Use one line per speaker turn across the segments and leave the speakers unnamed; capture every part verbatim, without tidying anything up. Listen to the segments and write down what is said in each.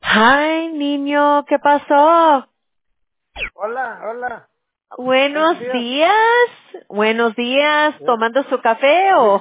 Ay, niño, ¿qué pasó?
Hola, hola. Buenos
Buenos
días.
días. Buenos días.
Eh,
¿Tomando su café o?
mire,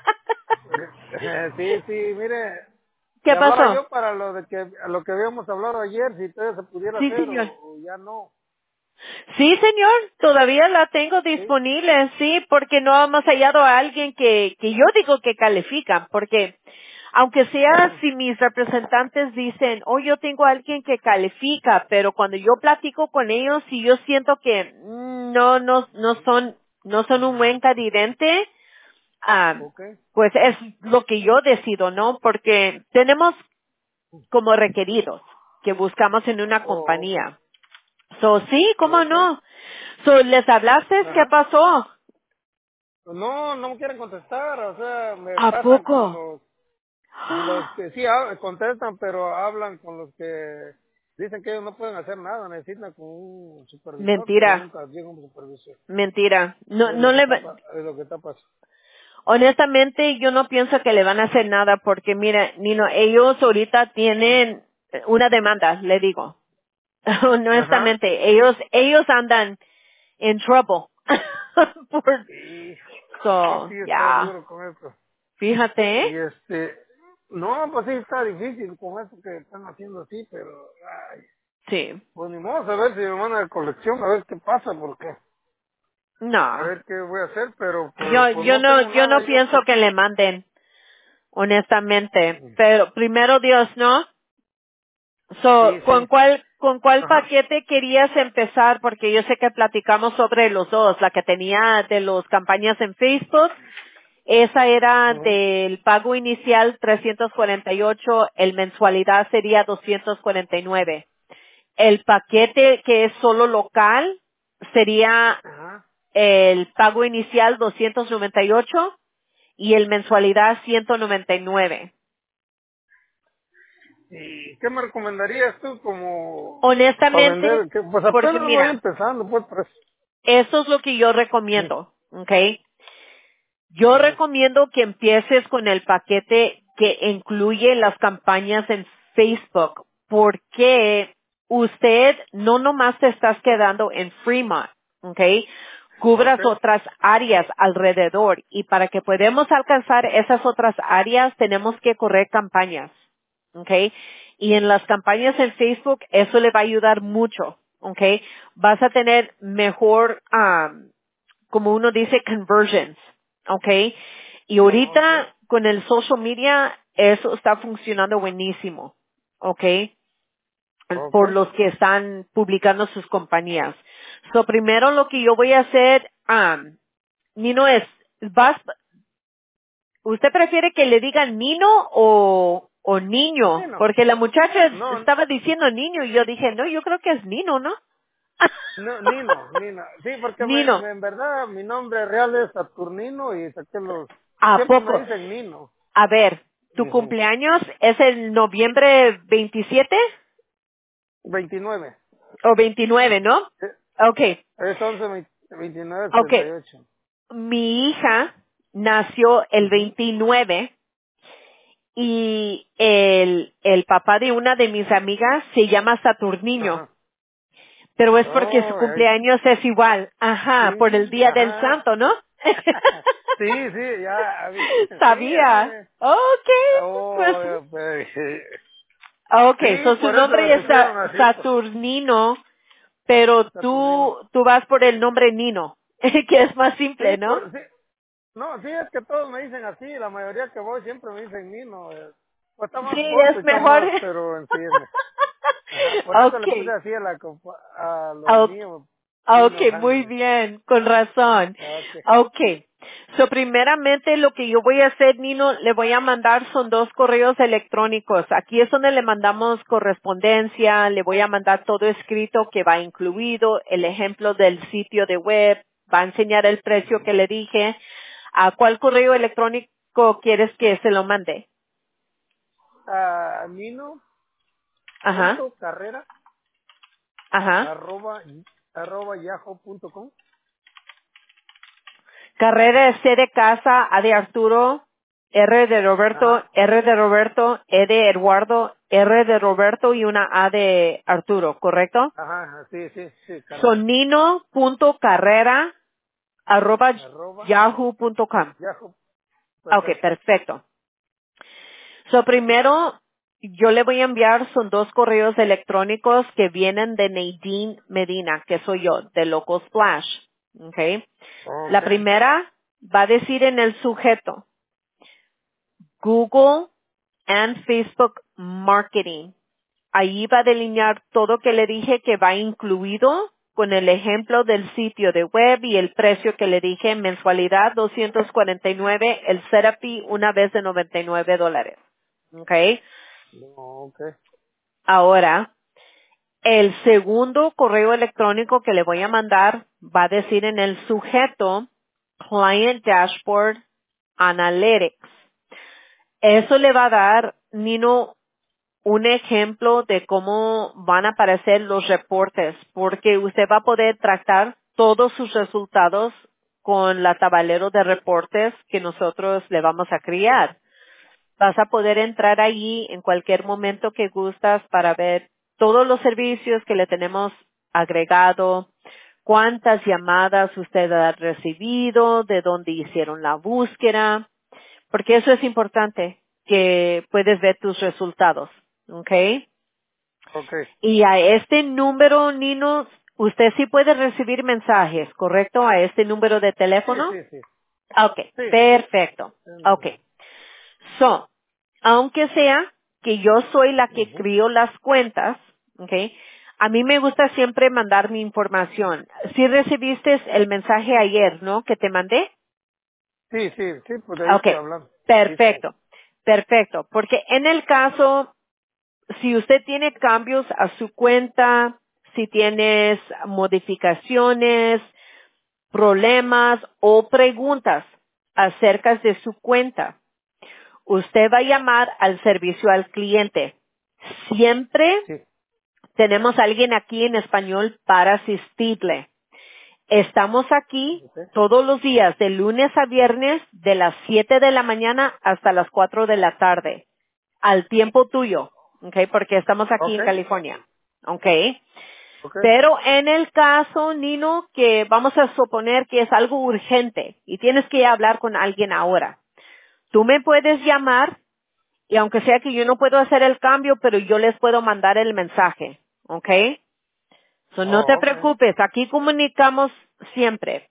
eh, sí, sí, mire,
¿Qué
le hablaba
pasó?
yo para lo de que a lo que habíamos hablado ayer, si todavía se pudiera
Sí,
hacer
señor.
o, o ya no.
Sí, señor. Todavía la tengo
Sí.
disponible, sí, porque no hemos hallado a alguien que, que yo digo que califica, porque aunque sea
Ujú.
si mis representantes dicen, oh, yo tengo a alguien que califica, pero cuando yo platico con ellos y yo siento que mm, no, no, no son, no son un buen candidato, ah,
Ok.
pues es lo que yo decido, ¿no? Porque tenemos como requeridos que buscamos en una
Oh,
compañía. So, sí, ¿cómo
ok.
no? So, ¿les hablaste? ¿Qué
Ajá.
pasó?
No, no me quieren contestar, o sea, me
¿A
pasan con
poco?
los los que sí hab- contestan, pero hablan con los que dicen que ellos no pueden hacer nada, necesitan con un supervisor, pero
Mentira,
nunca llega un supervisor.
mentira. No,
Es
no
lo que
le,
está
va-
pa- es lo que está pasando.
honestamente yo no pienso que le van a hacer nada porque mira, Nino, ellos ahorita tienen una demanda, le digo.
Ajá.
Honestamente, ellos, ellos andan in trouble. Por,
Y sí,
so,
sí está
ya,
duro con esto.
fíjate,
Y
¿eh?
este, no, pues sí está difícil con esto que están haciendo así, pero, ay,
Sí,
pues ni modo, a ver si me mandan a colección, a ver qué pasa, porque, a
no.
ver qué voy a hacer, pero, pero
Yo,
pues
yo
no
no,
tengo
yo
nada
no
yo
pienso
que,
que le manden, honestamente. Pero primero Dios, ¿no? So,
sí,
¿con
sí,
cuál, con cuál
ajá,
paquete querías empezar? Porque yo sé que platicamos sobre los dos, la que tenía de las campañas en Facebook. Esa era
ujú.
del pago inicial trescientos cuarenta y ocho, el mensualidad sería doscientos cuarenta y nueve. El paquete que es solo local sería
Ajá.
el pago inicial doscientos noventa y ocho y el mensualidad ciento noventa y nueve.
¿Y qué me recomendarías tú como para
Honestamente,
vender? Que, pues
porque
apenas voy
mira,
empezando, pues, pues.
eso es lo que yo recomiendo, ¿ok? Yo
Ujú.
recomiendo que empieces con el paquete que incluye las campañas en Facebook, porque usted no nomás te estás quedando en Fremont, ¿ok? Cubras
Ok,
otras áreas alrededor y para que podamos alcanzar esas otras áreas tenemos que correr campañas, ¿ok? Y en las campañas en Facebook eso le va a ayudar mucho, ¿ok? Vas a tener mejor, ah, como uno dice, conversions, ¿ok? Y
ok,
ahorita con el social media eso está funcionando buenísimo, ¿ok?
ok,
Por los que están publicando sus compañías. So, primero lo que yo voy a hacer, um, Nino, es, vas, ¿usted prefiere que le digan Nino o, o
sí,
niño?
no,
Porque la muchacha
no,
estaba diciendo niño y yo dije, no, yo creo que es Nino, ¿no?
no, Nino, Nino, sí, porque me,
Nino,
me- en verdad mi nombre real es Saturnino y saqué los,
¿a
siempre me
poco?
dicen Nino.
A ver, ¿tu
Ujú.
cumpleaños es el noviembre veintisiete
veintinueve,
o veintinueve, no?
sí,
Okay,
es once, veintinueve, setenta y
okay.
ocho.
Mi hija nació el
Ujú.
veintinueve y el, el papá de una de mis amigas se llama Saturniño,
Ajá.
pero es porque su
Oh, ay,
cumpleaños es igual. Ajá, por el
sí,
día del
ajá.
santo, ¿no?
Sí, sí, ya, vi- sí,
Sabía.
ese,
Okay, pues,
oh, pues,
okay,
sí,
so su
por eso me
nombre es
pusieron
Sa-
así, pues,
Saturnino. Pero
Saturnino.
tú, tú vas por el nombre Nino, que es más simple,
Sí,
¿no?
por, sí, no, sí, es que todos me dicen así, la mayoría que voy siempre me dicen Nino, eh, pues está más
Sí,
corto
es
y está
mejor.
más, pero en sí, me- ajá, por eso le puse
Okay,
así a la, compa- a lo
ok,
mío, Nino
okay, muy
Jaime.
bien, con razón.
Okay.
Okay. So, primeramente lo que yo voy a hacer, Nino, le voy a mandar son dos correos electrónicos. Aquí es donde le mandamos correspondencia, le voy a mandar todo escrito que va incluido, el ejemplo del sitio de web, va a enseñar el precio que le dije. ¿A cuál correo electrónico quieres que se lo mande?
Ah, Nino
Ajá,
punto carrera
ajá.
arroba, arroba yahoo punto com.
Carrera C de casa, A de Arturo, R de Roberto,
Ajá.
R de Roberto, E de Eduardo, R de Roberto y una A de Arturo, ¿correcto?
Ajá, sí, sí, sí, Carrera.
Sonino.carrera arroba
Arroba
yahoo punto com.
Yahoo.
Ok,
Perfecto.
perfecto. So, primero, yo le voy a enviar, son dos correos electrónicos que vienen de Nadine Medina, que soy yo, de Local Splash. Okay. La
Okay.
primera va a decir en el sujeto, Google and Facebook Marketing. Ahí va a delinear todo que le dije que va incluido con el ejemplo del sitio de web y el precio que le dije, mensualidad doscientos cuarenta y nueve, el setup fee una vez de noventa y nueve dólares. Okay.
Okay.
Ahora, el segundo correo electrónico que le voy a mandar va a decir en el sujeto Client Dashboard Analytics. Eso le va a dar, Nino, un ejemplo de cómo van a aparecer los reportes, porque usted va a poder tratar todos sus resultados con la tablero de reportes que nosotros le vamos a crear. Vas a poder entrar allí en cualquier momento que gustas para ver todos los servicios que le tenemos agregado, cuántas llamadas usted ha recibido, de dónde hicieron la búsqueda, porque eso es importante, que puedes ver tus resultados, ¿ok?
Okay.
Y a este número, Nino, usted sí puede recibir mensajes, ¿correcto? A este número de
Sí,
teléfono.
sí, sí.
Ok,
Sí, sí.
perfecto. Ok. So, aunque sea que yo soy la que
Ujú.
crío las cuentas, ¿ok? A mí me gusta siempre mandar mi información. Si recibiste el mensaje ayer, ¿no? Que te mandé.
Sí, sí, sí, pues de ahí
Ok,
estoy hablando. Listo.
perfecto, perfecto. Porque en el caso, si usted tiene cambios a su cuenta, si tienes modificaciones, problemas o preguntas acerca de su cuenta, usted va a llamar al servicio al cliente. Siempre
Sí.
tenemos a alguien aquí en español para asistirle. Estamos aquí
Okay.
todos los días, de lunes a viernes, de las siete de la mañana hasta las cuatro de la tarde, al tiempo tuyo, ¿ok? Porque estamos aquí en
Okay.
California, ¿ok?
Okay.
Pero en el caso, Nino, que vamos a suponer que es algo urgente y tienes que hablar con alguien ahora, tú me puedes llamar y aunque sea que yo no puedo hacer el cambio, pero yo les puedo mandar el mensaje, ¿ok? So, no te
Oh, okay.
preocupes, aquí comunicamos siempre.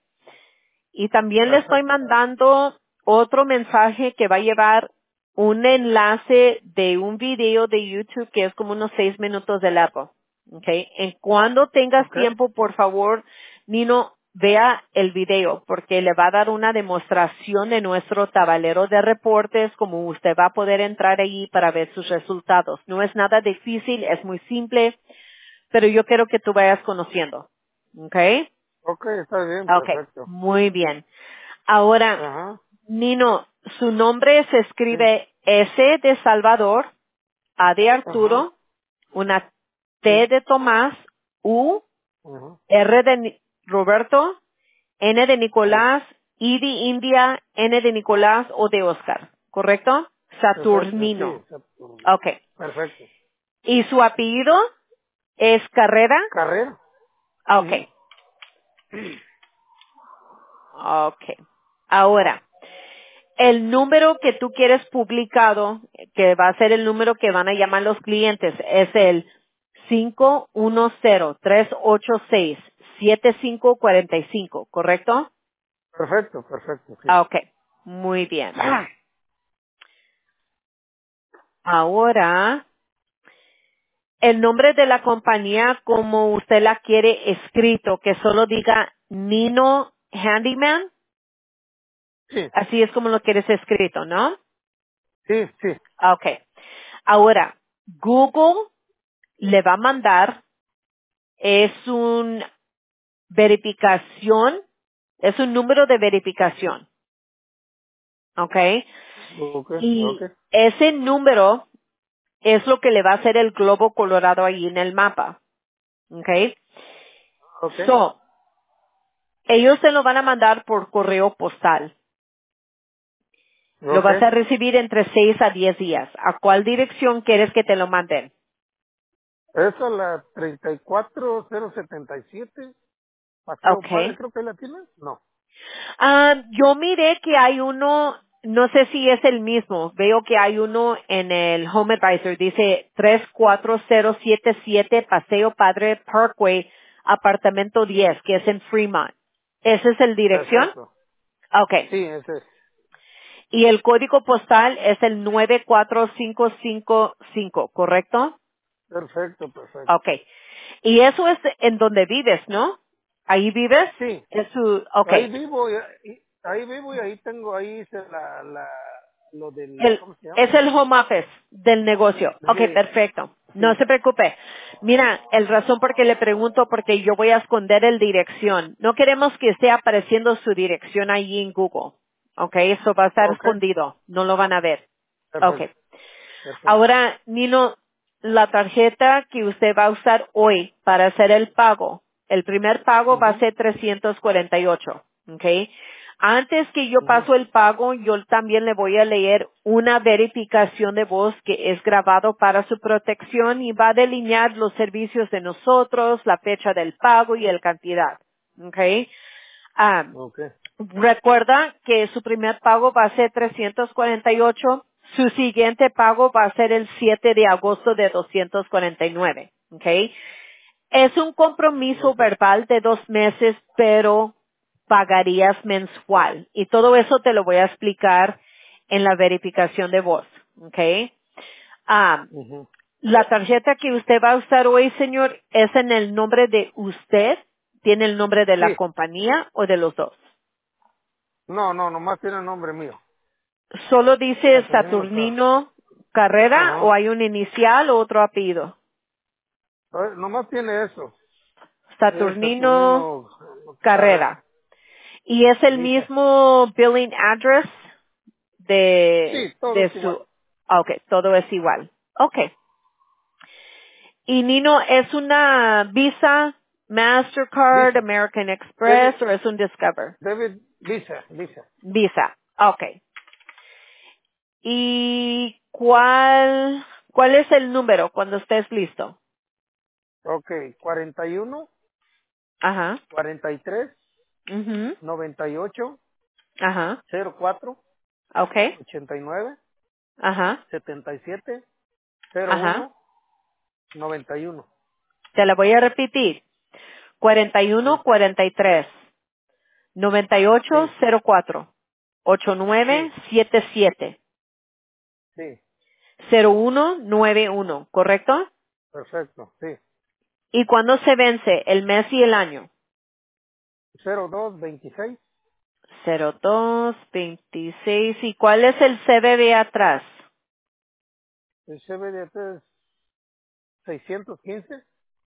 Y también le estoy
Perfecto.
mandando otro mensaje que va a llevar un enlace de un video de YouTube que es como unos seis minutos de largo. Okay. En cuando tengas
Okay.
tiempo, por favor, Nino, vea el video porque le va a dar una demostración de nuestro tablero de reportes, como usted va a poder entrar allí para ver sus resultados. No es nada difícil, es muy simple, pero yo quiero que tú vayas conociendo. Okay.
Okay, está bien,
Okay,
perfecto.
muy bien. Ahora,
Ajá.
Nino, su nombre se
Sí.
escribe S de Salvador, A de
Ajá.
Arturo, una
Sí.
T de Tomás, U,
Ajá.
R de Ni- Roberto, N de
Sí.
Nicolás, I de India, N de Nicolás o de Oscar, ¿correcto?
Perfecto, sí.
Saturnino.
está-
Okay.
Perfecto.
¿Y su apellido es Carrera?
¿Carrera? Ujú.
Okay. Okay. Ahora, el número que tú quieres publicado, que va a ser el número que van a llamar los clientes, es el cinco uno cero, tres ocho seis, siete cinco cuatro cinco, ¿correcto?
Perfecto, perfecto, sí.
Ah, ok. Muy bien. Ahora, el nombre de la compañía como usted la quiere escrito, que solo diga Nino Handyman,
Sí,
así es como lo quieres escrito, ¿no?
sí, sí.
Ah, ok. Ahora, Google le va a mandar es un verificación, es un número de verificación, ¿ok?
Ok, ok.
Y ese número es lo que le va a hacer el globo colorado ahí en el mapa, ¿ok?
Ok.
So, ellos se lo van a mandar por correo postal. Lo
Ok.
vas a recibir entre seis a diez días. ¿A cuál dirección quieres que te lo manden?
Esa es la treinta y cuatro cero setenta y siete. Paseo Padre,
Okay.
creo que la tiene. No.
Ah, yo miré que hay uno, no sé si es el mismo, veo que hay uno en el Home Advisor, dice tres cuatro cero siete siete Paseo Padre Parkway, apartamento diez, que es en Fremont. ¿Esa es el dirección?
Exacto.
Okay.
Sí, ese es.
Y el código postal es el nueve cuatro cinco cinco cinco, ¿correcto?
Perfecto, perfecto.
Okay. Y eso es en donde vives, ¿no? ¿Ahí vives?
Sí,
Es su,
ahí
okay.
vivo y, y- ahí vivo y ahí tengo, ahí hice la, la, lo del,
El,
¿cómo se llama?
es el home office del negocio. Ok,
Sí,
perfecto. No
sí.
se preocupe. Mira, el razón por qué le pregunto, porque yo voy a esconder el dirección. No queremos que esté apareciendo su dirección ahí en Google. Ok, eso va a estar
Ok,
escondido. No lo van a ver. Ok.
perfecto, perfecto.
Ahora, Nino, la tarjeta que usted va a usar hoy para hacer el pago, el primer pago va a
Ujú,
ser trescientos cuarenta y ocho, ¿ok? Antes que yo
ujú.
paso el pago, yo también le voy a leer una verificación de voz que es grabado para su protección y va a delinear los servicios de nosotros, la fecha del pago y el cantidad, ¿ok? Ah,
Ok,
Recuerda que su primer pago va a ser trescientos cuarenta y ocho, su siguiente pago va a ser el siete de agosto de doscientos cuarenta y nueve, ¿ok? Es un compromiso
ok,
verbal de dos meses, pero pagarías mensual. Y todo eso te lo voy a explicar en la verificación de voz, ¿ok? Ah,
ujú.
la tarjeta que usted va a usar hoy, señor, ¿es en el nombre de usted? ¿Tiene el nombre de la
Sí,
compañía o de los dos?
no, no, nomás tiene nombre mío.
¿Solo dice
Saturnino Carr.
Saturnino Carrera o
Ajá.
hay un inicial o otro apellido?
Eh, Nomás tiene eso. Es
Saturnino
Saturnino Carrera.
Carrera. ¿Y es el
Visa.
mismo billing address de,
Sí, todo
de
es igual.
su... ah, Ok, todo es igual. Ok. ¿Y Nino es una Visa, Mastercard,
Visa.
American Express
David,
o es un Discover?
David, Visa, Visa.
Visa. Ok. ¿Y cuál, cuál es el número cuando estés listo?
Ok, cuarenta y uno,
Ajá.
cuarenta y tres,
Mhm.
noventa y ocho,
Ajá.
cero cuatro,
Okay.
ochenta y nueve,
Ajá.
setenta y siete, cero
Ajá.
uno, noventa y uno.
Te la voy a repetir. cuarenta y
Sí,
uno, cuarenta y tres, noventa y ocho,
sí,
cero cuatro, ochenta y nueve,
sí,
setenta y siete,
sí.
cero uno nueve uno, ¿correcto?
Perfecto, sí.
¿Y cuándo se vence? El mes y el año.
cero dos veintiséis,
cero dos veintiséis. ¿Y cuál es el C V V atrás?
el C B D T es seiscientos quince.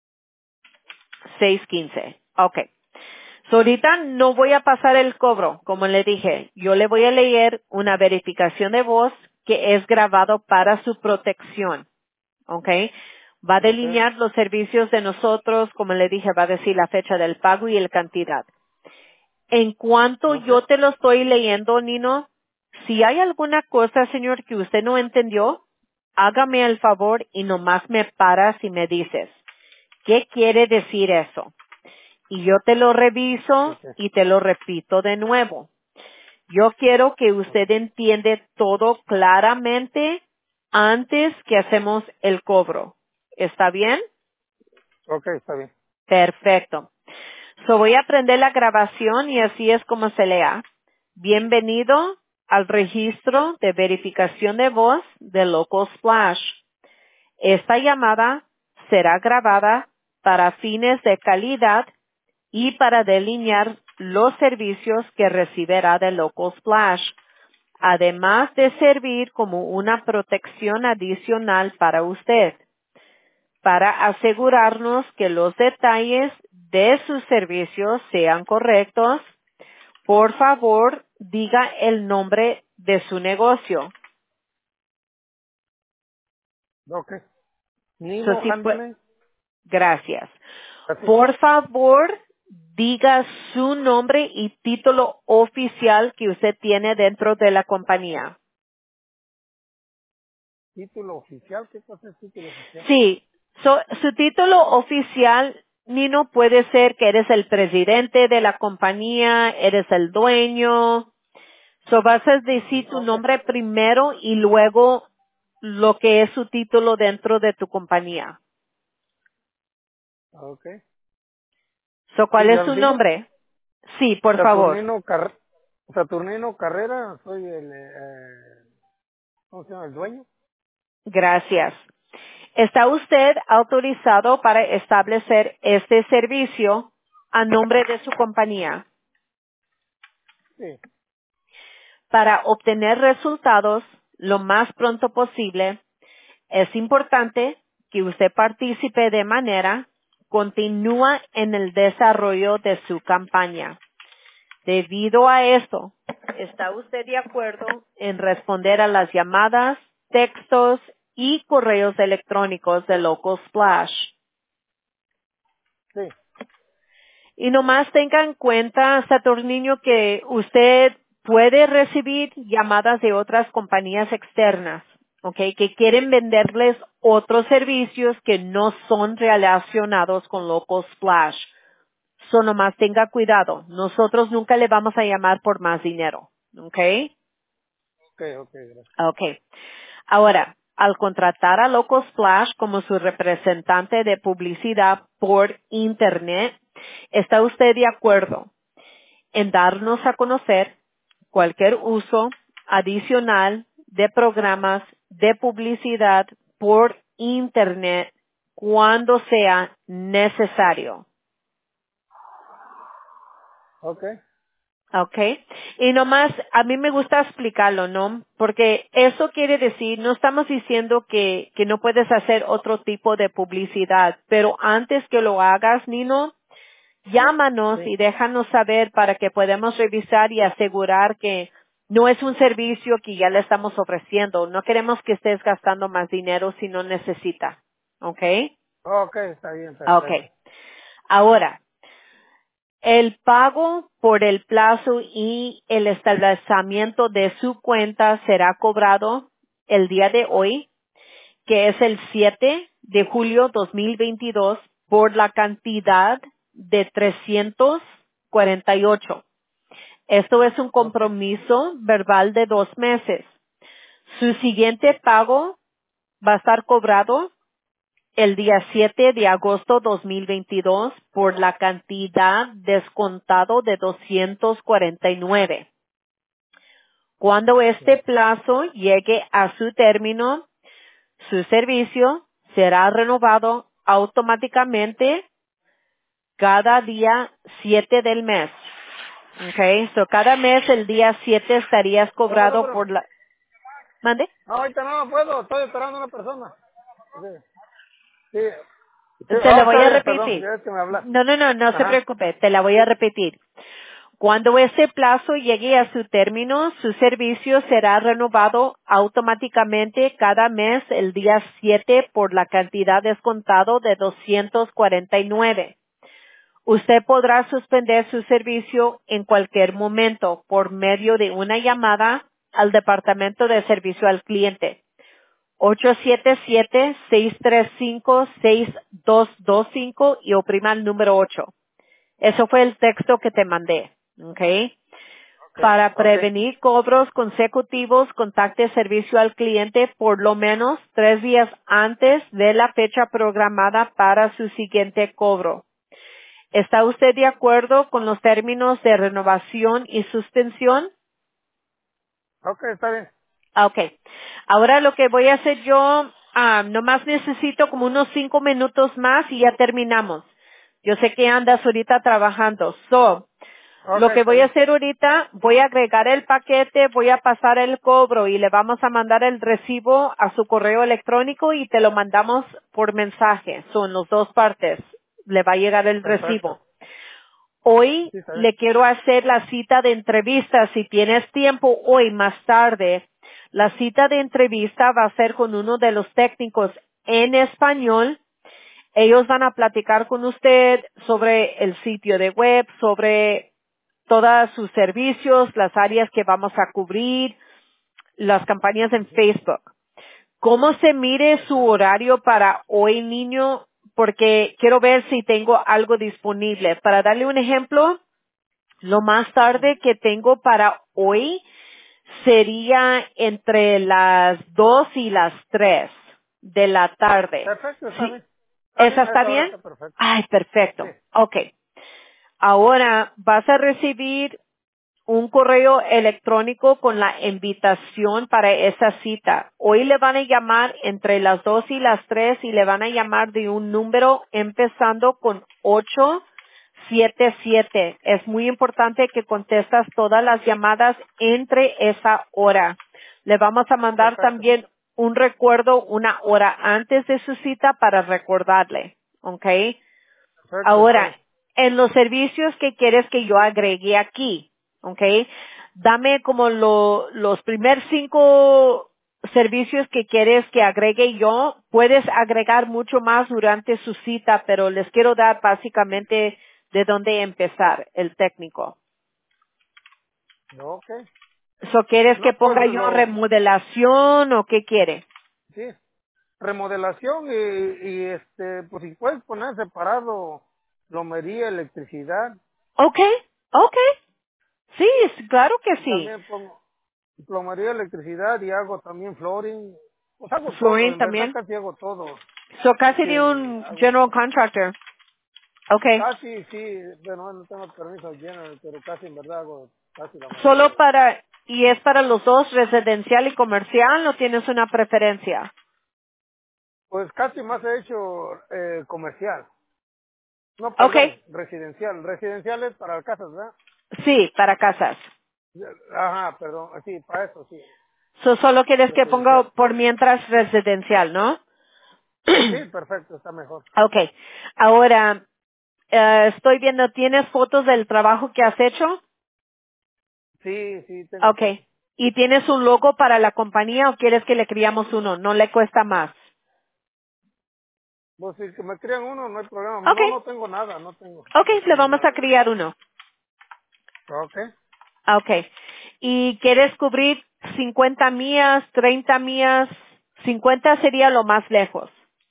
seiscientos quince. Okay. So, ahorita no voy a pasar el cobro, como le dije. Yo le voy a leer una verificación de voz que es grabado para su protección. ¿Ok? Va a
Ok,
delinear los servicios de nosotros, como le dije, va a decir la fecha del pago y la cantidad. En cuanto
ok,
yo te lo estoy leyendo, Nino, si hay alguna cosa, señor, que usted no entendió, hágame el favor y nomás me paras y me dices, ¿qué quiere decir eso? Y yo te lo reviso
ok,
y te lo repito de nuevo. Yo quiero que
ok,
usted entiende todo claramente antes que hacemos el cobro. ¿Está bien?
ok, está bien.
Perfecto. So voy a prender la grabación y así es como se lea. Bienvenido al registro de verificación de voz de Local Splash. Esta llamada será grabada para fines de calidad y para delinear los servicios que recibirá de Local Splash, además de servir como una protección adicional para usted, para asegurarnos que los detalles de sus servicios sean correctos. Por favor, diga el nombre de su negocio.
Ok.
So,
Nimo
si fue-
Handyman.
gracias.
Así.
Por favor, diga su nombre y título oficial que usted tiene dentro de la compañía.
título oficial, ¿qué cosa es título oficial?
Sí, so, su título oficial, Nino, puede ser que eres el presidente de la compañía, eres el dueño. So, vas a decir tu
Okay,
nombre primero y luego lo que es su título dentro de tu compañía.
okay.
So,
¿Sí,
¿cuál es
ya lo
su
digo?
nombre? Sí, por favor.
Saturnino, Car Saturnino Carrera, soy el, eh, ¿cómo se llama? El dueño.
Gracias. ¿Está usted autorizado para establecer este servicio a nombre de su compañía?
Sí,
Para obtener resultados lo más pronto posible, es importante que usted participe de manera continua en el desarrollo de su campaña. Debido a esto, ¿está usted de acuerdo en responder a las llamadas, textos y correos electrónicos de Local Splash?
sí,
Y nomás tenga en cuenta, Saturnino, que usted puede recibir llamadas de otras compañías externas, ¿ok? Que quieren venderles otros servicios que no son relacionados con Local Splash. So nomás tenga cuidado. Nosotros nunca le vamos a llamar por más dinero, ¿ok?
okay, okay, gracias.
Ok. Ahora, al contratar a Local Splash como su representante de publicidad por Internet, ¿está usted de acuerdo en darnos a conocer cualquier uso adicional de programas de publicidad por Internet cuando sea necesario?
Okay,
Okay. Y nomás, a mí me gusta explicarlo, ¿no? Porque eso quiere decir, no estamos diciendo que, que no puedes hacer otro tipo de publicidad, pero antes que lo hagas, Nino, llámanos
sí,
y déjanos saber para que podamos revisar y asegurar que no es un servicio que ya le estamos ofreciendo. No queremos que estés gastando más dinero si no necesita. Okay.
okay, está bien, perfecto.
Okay. Ahora, el pago por el plazo y el establecimiento de su cuenta será cobrado el día de hoy, que es el siete de julio dos mil veintidós, por la cantidad de trescientos cuarenta y ocho. Esto es un
Okay,
compromiso verbal de dos meses. Su siguiente pago va a estar cobrado el día siete de agosto dos mil veintidós por la cantidad descontado de doscientos cuarenta y nueve. Cuando este
sí.
plazo llegue a su término, su servicio será renovado automáticamente cada día siete del mes. Okay, so cada mes el día siete estarías
No,
cobrado
número.
por la... ¿Mande?
No, ahorita no puedo, estoy esperando a una persona. Sí, sí. Sí,
Te
oh,
la voy
está
a
bien, perdón,
repetir.
ya es que me habla.
No, no, no, no se
Ajá,
preocupe, te la voy a repetir. Cuando ese plazo llegue a su término, su servicio será renovado automáticamente cada mes el día siete por la cantidad descontado de doscientos cuarenta y nueve. Usted podrá suspender su servicio en cualquier momento por medio de una llamada al Departamento de Servicio al Cliente. ocho siete siete, seis tres cinco, seis dos dos cinco y oprima el número ocho. Eso fue el texto que te mandé. ¿Ok?
okay,
Para
okay,
prevenir cobros consecutivos, contacte servicio al cliente por lo menos tres días antes de la fecha programada para su siguiente cobro. ¿Está usted de acuerdo con los términos de renovación y suspensión?
okay, está bien.
Ah, ok. Ahora lo que voy a hacer yo, ah, nomás necesito como unos cinco minutos más y ya terminamos. Yo sé que andas ahorita trabajando. So, lo
Okay,
que
está
voy a
bien.
hacer ahorita, voy a agregar el paquete, voy a pasar el cobro y le vamos a mandar el recibo a su correo electrónico y te lo mandamos por mensaje. Son las dos partes. Le va a llegar el
Perfecto.
recibo. Hoy
Sí, está bien.
le quiero hacer la cita de entrevista. Si tienes tiempo hoy más tarde, la cita de entrevista va a ser con uno de los técnicos en español. Ellos van a platicar con usted sobre el sitio de web, sobre todos sus servicios, las áreas que vamos a cubrir, las campañas en Facebook. ¿Cómo se mire su horario para hoy, niño? Porque quiero ver si tengo algo disponible. Para darle un ejemplo, lo más tarde que tengo para hoy sería entre las dos y las tres de la tarde.
Perfecto, está
¿Sí?
bien. Está
¿Esa
bien, a
está
esa hora
bien?
está perfecto.
Ay,
Sí.
perfecto. Ok. Ahora vas a recibir un correo electrónico con la invitación para esa cita. Hoy le van a llamar entre las dos y las tres y le van a llamar de un número empezando con ocho siete siete. Es muy importante que contestas todas las llamadas entre esa hora. Le vamos a mandar
Perfecto.
también un recuerdo una hora antes de su cita para recordarle. ¿Ok?
Perfecto, está
Ahora,
bien.
en los servicios que quieres que yo agregue aquí, ¿ok? Dame como lo, los primer cinco servicios que quieres que agregue yo. Puedes agregar mucho más durante su cita, pero les quiero dar básicamente de dónde empezar, el técnico.
Ok.
So, ¿quieres que
No, pues
ponga yo
lo,
remodelación o qué quiere?
sí, remodelación y, y este, pues si puedes poner separado plomería, electricidad,
Ok, ok. Sí, es- claro que
y
sí.
también pongo plomería, electricidad y hago también flooring, pues hago todo,
Flooring
en verdad
también.
casi hago todo,
So, casi de
sí,
un
hago
general contractor. Okay.
casi, sí, bueno, no tengo permiso lleno, pero casi en verdad hago casi la mayoría
Solo
de,
para, y es para los dos, residencial y comercial, ¿no tienes una preferencia?
pues casi más he hecho eh, comercial, no,
Okay.
perdón, residencial, residencial es para casas, ¿verdad?
Sí, para casas.
Ajá, perdón, sí, para eso sí,
So, solo quieres que ponga
residencial.
por mientras residencial, ¿no?
Sí, perfecto, está mejor.
Okay. Ahora, eh, estoy viendo, ¿tienes fotos del trabajo que has hecho?
Sí, sí, tengo fotos.
Okay. ¿Y tienes un logo para la compañía o quieres que le criamos uno? No le cuesta más.
Pues si que me crean uno, no hay problema. No,
Okay.
no tengo nada, no tengo, no
Okay, le
tengo
vamos a
nada.
criar uno.
Ok.
Ah, okay. ¿Y quieres cubrir cincuenta millas, treinta millas? cincuenta sería lo más lejos.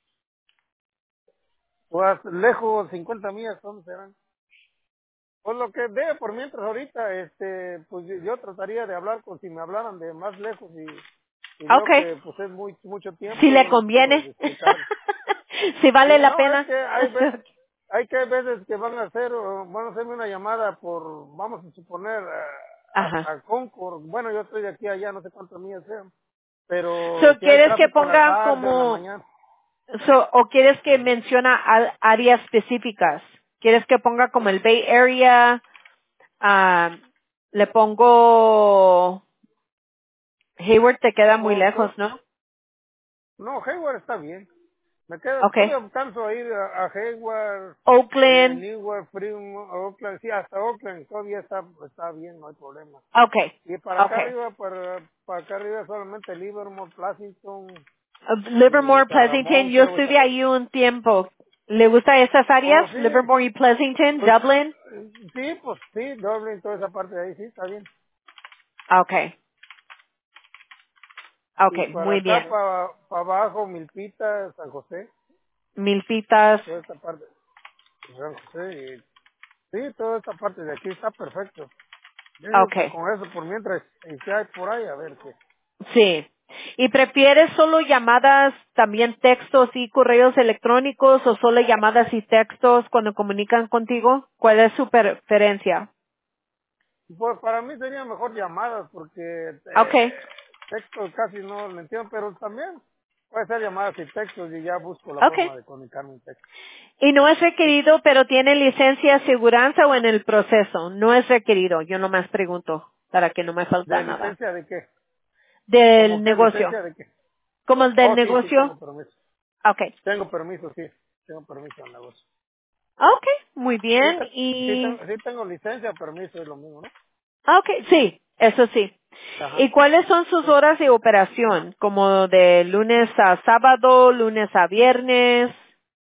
Pues lejos, cincuenta millas, ¿dónde serán? Pues lo que dé por mientras ahorita, este, pues yo, yo trataría de hablar con, si me hablaran de más lejos y, y
Ah,
veo
okay.
que pues es muy, mucho
Si le
tiempo, pues
conviene.
explicar.
Si
Sí,
vale la
no, es
pena.
que hay veces, hay que veces que van a hacer, o van a hacerme una llamada por, vamos a suponer, a,
Ajá.
a, a Concord. Bueno, yo estoy de aquí a allá, no sé cuántas millas sean. Pero
So,
si hay
¿quieres que
tráfico en la
ponga
tarde, en la
como,
mañana.
so, o quieres que menciona a- áreas específicas? ¿Quieres que ponga como el Bay Area? Ah, le pongo, Hayward te queda muy
Pues,
lejos,
pues,
¿no?
no, Hayward está bien. Me queda,
Okay.
todavía alcanzo a ir a, a Hayward, eh,
Oakland.
Newark, Fremont, Oakland, sí, hasta Oakland todavía está, está bien, no hay problema.
Okay.
Y para acá
Okay.
arriba, para, para acá arriba solamente Livermore, Pleasanton,
Uh,
y
Livermore,
San
Pleasanton,
Ramón,
yo
quiero esa.
estuve ahí un tiempo. ¿Le gusta esas
Oh,
áreas?
sí,
Livermore y Pleasanton,
pues,
Dublin.
sí, pues sí, Dublin, toda esa parte de ahí, sí, está bien.
Okay.
Y
Okay,
para
muy
acá,
bien.
para, para abajo, Milpita, San José,
Milpitas.
toda esta parte, San José, y sí, toda esta parte de aquí está perfecto. Yo digo que
Okay.
con eso, por mientras, y que hay por ahí, a ver qué.
Sí. ¿Y prefieres solo llamadas, también textos y correos electrónicos o solo llamadas y textos cuando comunican contigo? ¿Cuál es su preferencia?
Pues para mí sería mejor llamadas, porque
Okay.
eh, textos casi no lo entiendo, pero también puede ser llamadas y textos y ya busco la
Okay.
forma de comunicarme en texto.
Y no es
Sí.
requerido, pero tiene licencia de aseguranza o en el proceso. No es requerido. Yo nomás pregunto para que no me falta
¿De
nada.
licencia de qué?
Del
¿Cómo qué
negocio.
licencia de qué?
¿Como el del
Oh, sí, sí,
negocio?
tengo permiso.
Okay.
Tengo permiso, sí. Tengo permiso en negocio.
Okay. Muy
Sí,
bien.
te- sí,
Y,
tengo, sí tengo licencia, permiso, es lo mismo, ¿no?
okay. Sí, eso sí. ¿Y
Ajá.
cuáles son sus
Sí.
horas de operación? Como de lunes a sábado, lunes a viernes.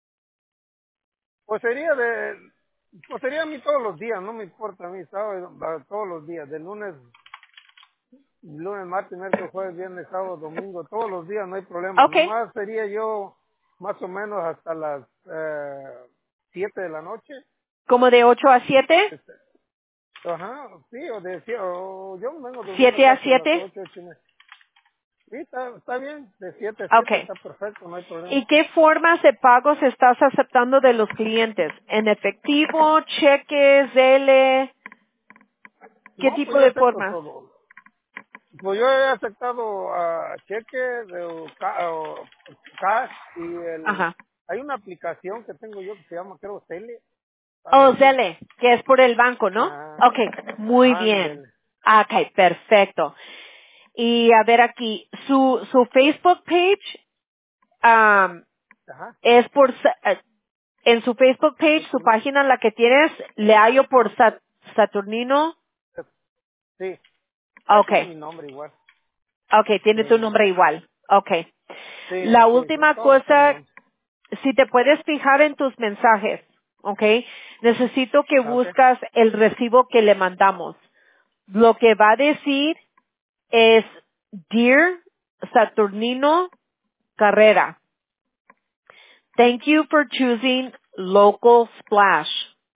Pues sería de, pues sería a mí todos los días, no me importa a mí, sábado, a todos los días, de lunes, lunes, martes, miércoles, jueves, viernes, sábado, domingo, todos los días no hay problema.
Okay.
Nomás sería yo más o menos hasta las eh, siete de la noche.
¿Como de ocho a siete?
Este, Ajá, sí, o de, o yo me vengo durmiendo
¿siete a
casi a las
siete?
ocho, ocho y media. Sí, está, está bien, de siete a siete
Okay.
está perfecto, no hay problema.
¿Y qué formas de pagos estás aceptando de los clientes? ¿En efectivo, cheques, L? ¿Qué
No, pues
tipo
yo
de
acepto
formas?
todo. Pues yo he aceptado a cheque de, o, ca- o cash y el
Ajá.
hay una aplicación que tengo yo que se llama creo Tele, algo
Oh,
así.
Zelle, que es por el banco, ¿no?
Ah,
Okay, muy bien.
ándele.
Okay, perfecto. Y a ver aquí, su, su Facebook page, um,
Ajá.
es por, Sa- eh, en su Facebook page, su
Saturnino.
página, la que tienes, le hallo por Sat- Saturnino.
Sí, eh, tiene
Okay,
mi nombre igual.
okay, tiene tu
Sí,
nombre igual. Okay.
sí,
La
sí, son
última
todos están mi
cosa,
nombre.
si te puedes fijar en tus mensajes, okay, necesito que
Ah, ok.
buscas el recibo que le mandamos. Lo que va a decir es Dear Saturnino Carrera. Thank you for choosing Local Splash.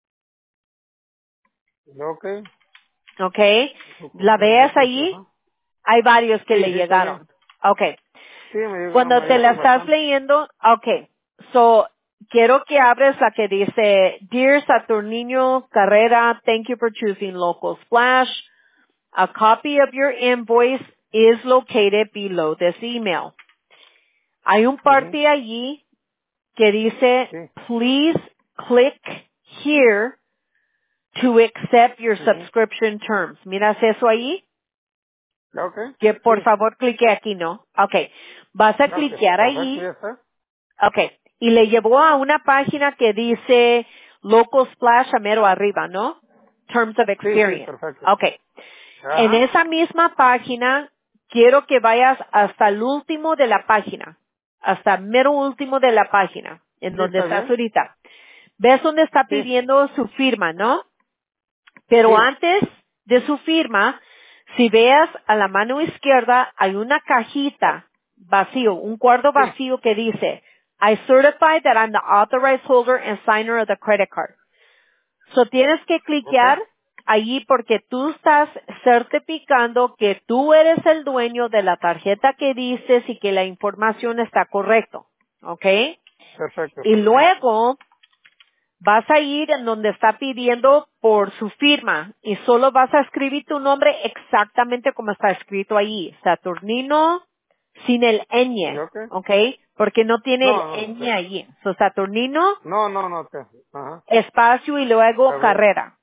Ok.
Okay.
Loco,
¿La
claro,
ves
ok, sí,
ahí?
ajá.
Hay varios que
Sí,
le
sí, está bien.
llegaron. Okay.
Sí, me llegaron,
Cuando
me
te la
llegaron
estás
bastante.
leyendo, okay. So, quiero que abres la que dice, Dear Saturnino Carrera, thank you for choosing Local Splash. A copy of your invoice is located below this email. Hay un
Ujú.
parte allí que dice,
Sí.
please click here to accept your
Ujú.
subscription terms. ¿Miras eso ahí?
Ok.
Que
Sí.
por favor clique aquí, ¿no? Okay. Vas a
Ok,
cliquear
perfecto,
ahí.
ya está.
Okay. Y le llevó a una página que dice Local Splash a mero arriba, ¿no? Terms of
Sí, sí,
Experience.
perfecto.
Okay. En
Ajá.
esa misma página, quiero que vayas hasta el último de la página. Hasta el mero último de la página. En
Sí,
donde
está
estás
bien.
ahorita. ¿Ves donde está
Sí,
pidiendo su firma, no? Pero
sí.
antes de su firma, si veas a la mano izquierda, hay una cajita vacío, un cuadro
Sí.
vacío que dice, I certify that I'm the authorized holder and signer of the credit card. So tienes que
Ok.
cliquear allí porque tú estás certificando que tú eres el dueño de la tarjeta que dices y que la información está correcto. ¿Ok?
Perfecto.
Y luego vas a ir en donde está pidiendo por su firma y solo vas a escribir tu nombre exactamente como está escrito ahí. Saturnino sin el
¿Y
ñ,
ok?
¿ok? Porque no tiene el
No, no.
ñ allí. So, Saturnino,
No, no, no. te- Ajá.
espacio y luego
A ver.
carrera.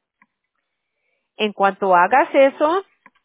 En cuanto hagas eso,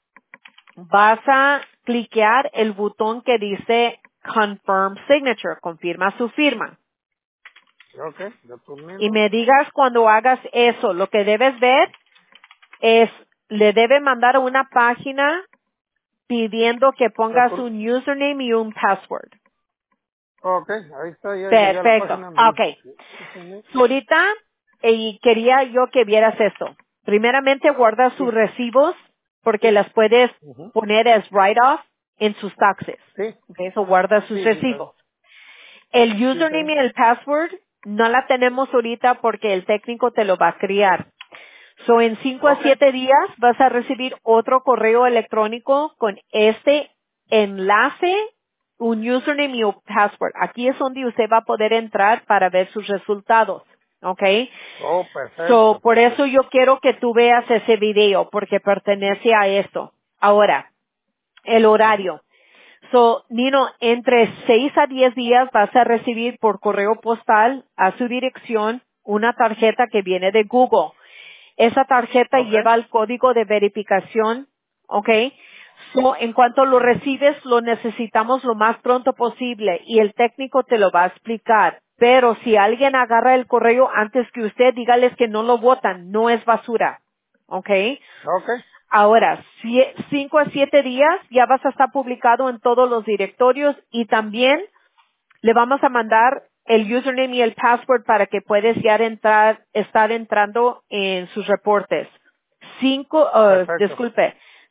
vas a cliquear el botón que dice Confirm Signature, confirma su firma.
Ok. De
Y
Turnino.
me digas cuando hagas eso, lo que debes ver es, le debe mandar una página pidiendo que pongas
Saturn.
un username y un password.
Ok. Ahí está. Ya llegué a la
Perfecto.
página. Me dice.
Okay. Ahorita, eh, quería yo que vieras esto. Primeramente, guarda
Sí.
sus recibos porque las puedes
Ujú.
poner as write-off en sus taxes.
Sí.
Okay, so guarda sus
Sí, sí, está bien.
recibos. El
Sí, está
username
bien.
y el password no la tenemos ahorita porque el técnico te lo va a crear. So, en cinco a
Ok.
siete días vas a recibir otro correo electrónico con este enlace, un username y un password. Aquí es donde usted va a poder entrar para ver sus resultados. ¿Ok?
Oh,
So,
perfecto,
por eso
perfecto.
yo quiero que tú veas ese video porque pertenece a esto. Ahora, el
Ujú.
horario. So, Nino, entre seis a diez días vas a recibir por correo postal a su dirección una tarjeta que viene de Google. Esa tarjeta
Ok.
lleva el código de verificación, ¿ok? So, en cuanto lo
Ujú.
recibes, lo necesitamos lo más pronto posible y el técnico te lo va a explicar. Pero si alguien agarra el correo antes que usted, dígales que no lo botan, no es basura, ¿ok?
Ok.
Ahora, sie- cinco a siete días ya vas a estar publicado en todos los directorios y también le vamos a mandar el username y el password para que puedas ya entrar, estar entrando en sus reportes. Cinco, uh,
Perfecto.
disculpe,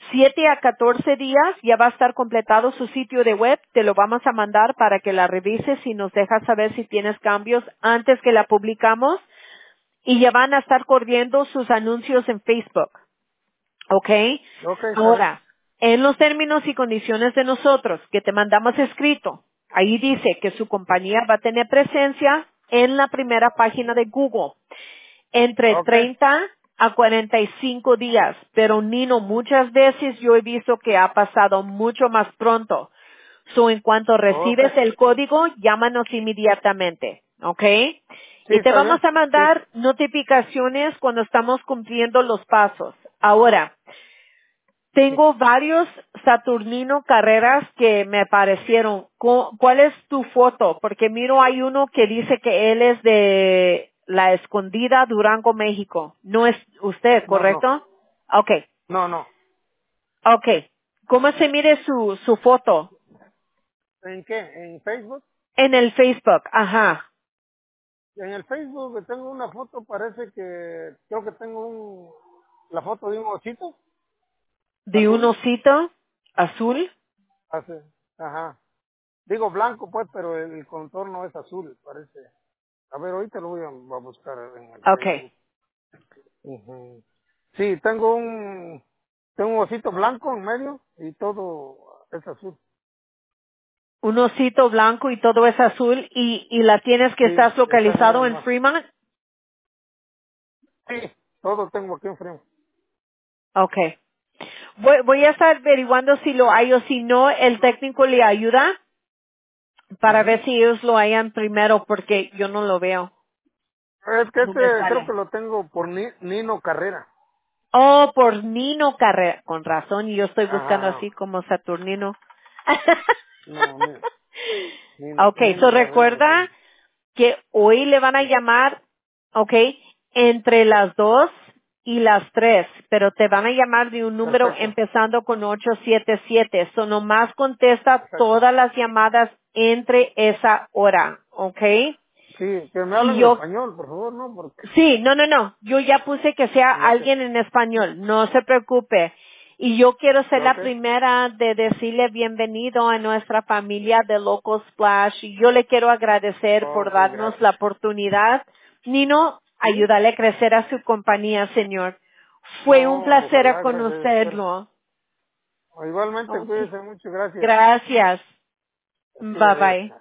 siete a catorce días ya va a estar completado su sitio de web. Te lo vamos a mandar para que la revises y nos dejas saber si tienes cambios antes que la publicamos. Y ya van a estar corriendo sus anuncios en Facebook. ¿Ok?
Ok, está bien.
Ahora, en los términos y condiciones de nosotros que te mandamos escrito, ahí dice que su compañía va a tener presencia en la primera página de Google entre
Ok.
treinta a cuarenta y cinco días. Pero Nino, muchas veces yo he visto que ha pasado mucho más pronto. So, en cuanto
Ok.
recibes el código, llámanos inmediatamente. ¿Ok?
Sí,
Y te
está
vamos
bien.
a
Sí.
mandar notificaciones cuando estamos cumpliendo los pasos. Ahora,
Sí.
tengo varios Saturnino Carreras que me parecieron. Cu- ¿Cuál es tu foto? Porque miro hay uno que dice que él es de La Escondida, Durango, México. No es usted,
No, no.
¿correcto? Okay,
No, no.
okay. ¿Cómo se mire su, su foto?
¿En qué? ¿En Facebook?
En el Facebook, ajá.
En el Facebook tengo una foto, parece que creo que tengo un la foto de un osito
De un
azul.
osito azul.
Hace, ajá. Digo blanco pues, pero el contorno es azul, parece. A ver, ahorita lo voy a, a buscar en el
Okay.
Facebook. Ujú. Sí, tengo un tengo un osito blanco en medio y todo es azul.
Un osito blanco y todo es azul y, y la tienes que
Sí,
estás
esa mera
localizado en
nomás.
Fremont.
Sí, todo tengo aquí enfrente.
Okay. Voy, voy a estar averiguando si lo hay o si no, el técnico le ayuda para
Ujú.
ver si ellos lo hayan primero porque yo no lo veo.
Es que
No me
este creo que
sale.
lo tengo por Ni- Nino Carrera.
Oh, por Nino Carrera. Con razón, y yo estoy buscando
Ajá.
así como Saturnino.
No, Ni- Nino,
Okay, so
Nino Carrera,
recuerda
sí.
que hoy le van a llamar, ok, entre las dos y las tres, pero te van a llamar de un número
Perfecto.
empezando con ocho siete siete. Eso nomás contesta
Perfecto.
todas las llamadas entre esa hora, ok.
Sí, que me
Y
hablen
yo,
español, por favor, ¿no? Porque...
sí, no, no, no, yo ya puse que sea
Ok.
alguien en español, no se preocupe. Y yo quiero ser la
Ok.
primera de decirle bienvenido a nuestra familia de Local Splash. Y yo le quiero agradecer por
Ok,
darnos la
gracias.
oportunidad. Nino,
¿Sí?
ayúdale a crecer a su compañía, señor. Fue un
No,
placer a
ojalá, gracias, espero.
conocerlo.
Igualmente,
Ok.
cuídese mucho, gracias.
Gracias.
Sí,
Bye
adiós.
bye.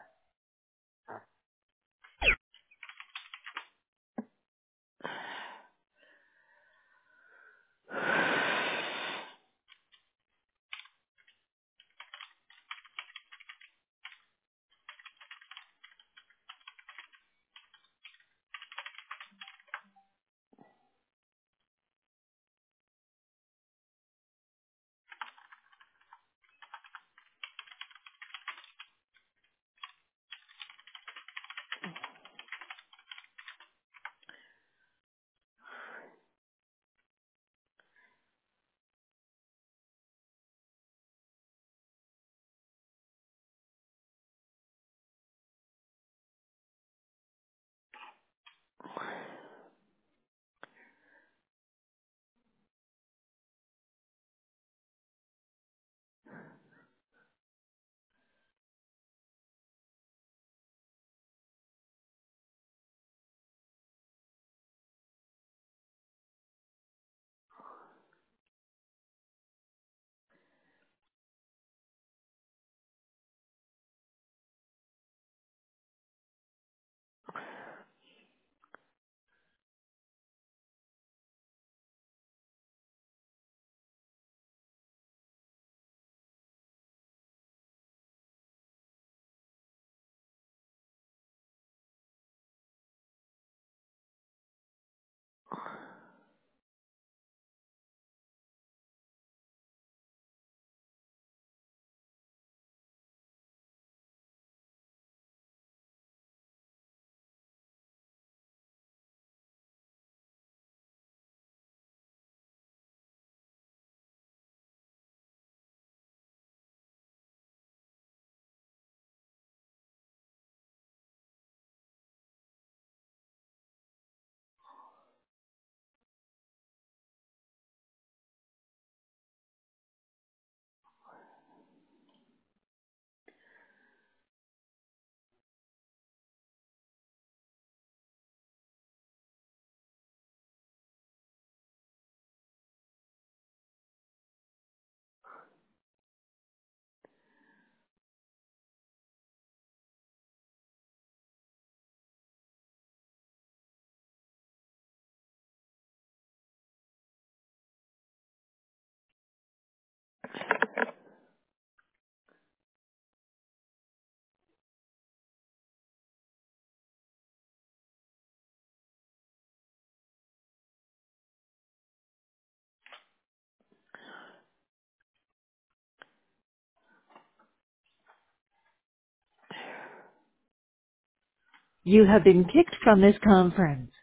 You have been kicked from this conference.